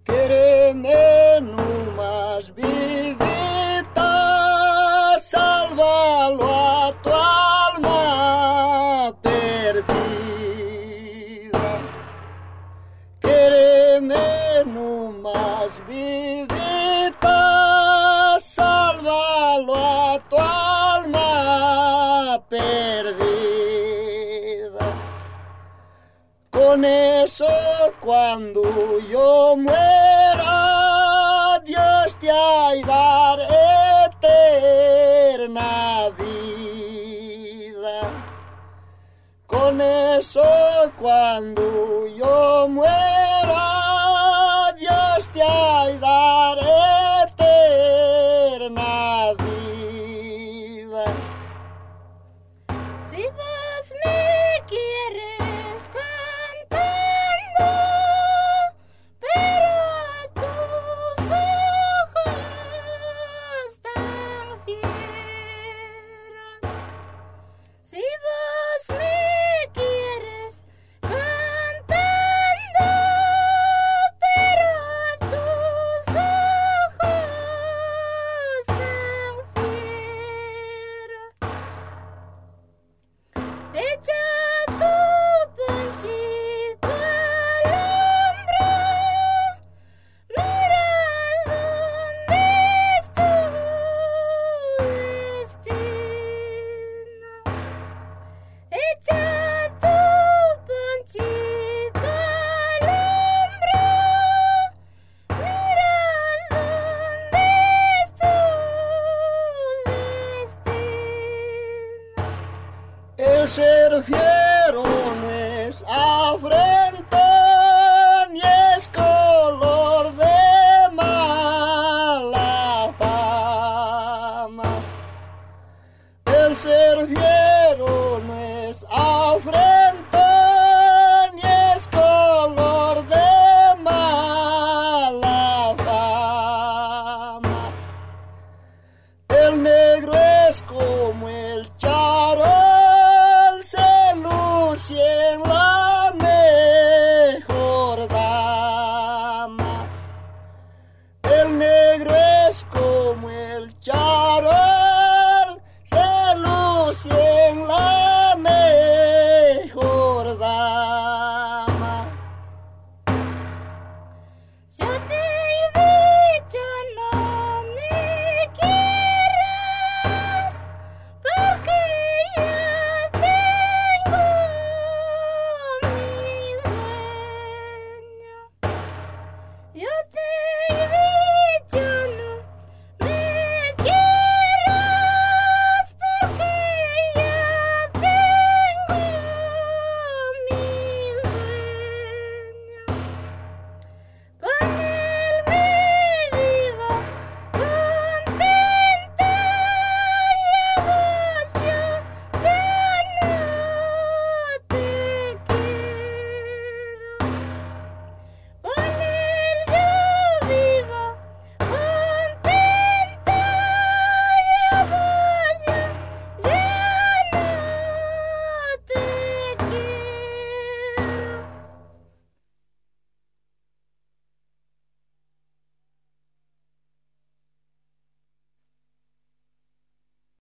Quéreme nomás, vidita, sálvalo a tu alma perdida. Quéreme nomás, vidita, sálvalo a tu alma perdida. Con eso cuando yo muera, Dios te ha de dar eterna vida. Con eso cuando yo muera, Dios te ha de dar eterna vida. Si vos me quieres cantando, pero tus ojos tan fieros. Si vos me quieres cantando, pero tus ojos tan fieros. Echa tu ponchito al hombro, mira dónde es tu destino. Echa tu ponchito al hombro, mira dónde es tu destino. El ser fiero no es afrenta ni es color de mala fama. El ser fiero no es afrenta